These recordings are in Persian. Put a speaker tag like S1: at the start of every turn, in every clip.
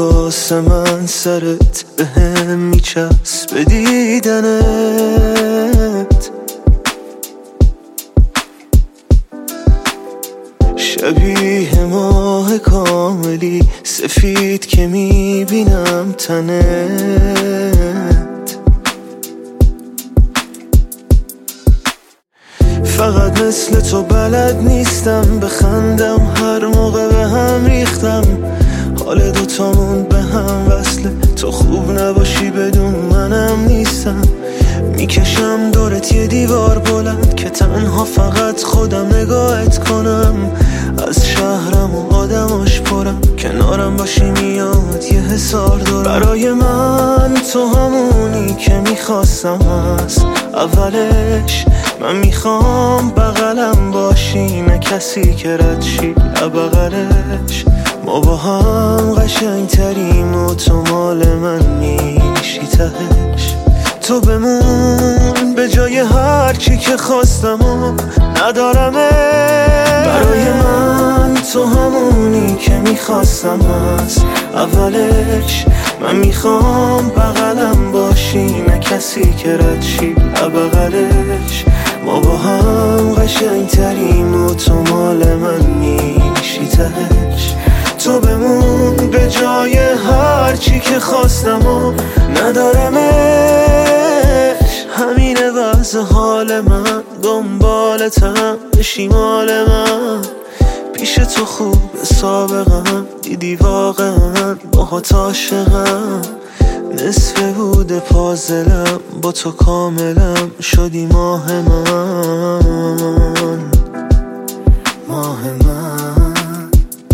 S1: واسه من سرت به هم میچسبه دیدنت. شبیه ماه کاملی سفید که میبینم تنت. فقط مثل تو بلد نیستم بخندم، هر موقع به هم ریختم حال دوتامون به هم وصله. تو خوب نباشی بدون منم نیستم، میکشم دورت یه دیوار بلند که تنها فقط خودم نگاهت کنم. از شهرم و آدماش پرم، کنارم باشی میاد یه حسار دارم. برای من تو همونی که میخواستم هست اولش. من میخوام بغلم باشی نه کسی که رد شی بغلش. ما با هم قشنگ تریم و تو مال من میشی تهش. تو بمون به جای هر چی که خواستم و ندارمه. برای من تو همونی که میخواستم هست اولش. من میخوام بغلم باشی نه کسی که رد شی بغلش. ما با هم قشنگ تریم و تو مال من میشی تهش. تو بمون به جای هر چی که خواستم و ندارمش. همینه وضع حال من، دنبالتم بشی مال من. پیش تو خوب سابقم دیدی واقعا باهات عاشقم. نصف بود پازلم با تو کاملم شدی ماه من، ماه من.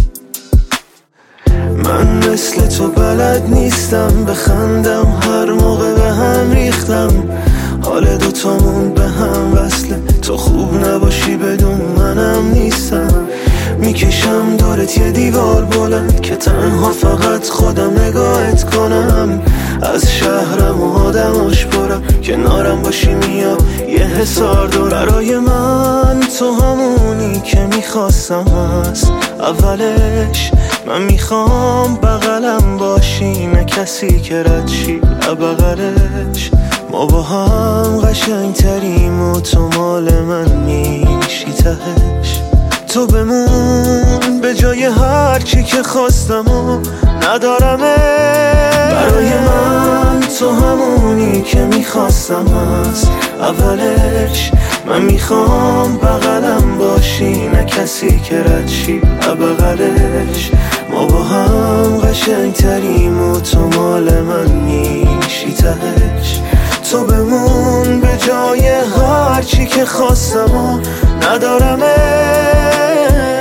S1: من مثل تو بلد نیستم بخندم، هر موقع به هم ریختم حال دوتامون به هم وصله. تو خوب نباشی بدون منم نیستم، میکشم دورت یه دیوار بلند که تنها فقط خودم نگاهت کنم. از شهرم و آدماش پرم، کنارم باشی میاد یه حسار دور. برای من تو همونی که میخواستم هست اولش. من میخوام بغلم باشی نه کسی که رد شی بغلش. ما با هم قشنگ تریم و تو مال من میشی تهش. تو بمون به جای هر چی که خواستم و ندارمه. برای من تو همونی که میخواستم هست اولش. من میخوام بغلم باشی نه کسی که رد شی بغلش. ما با هم قشنگ تریم و تو مال من میشی تهش. تو بمون به جای هر چی که خواستم و ندارمه.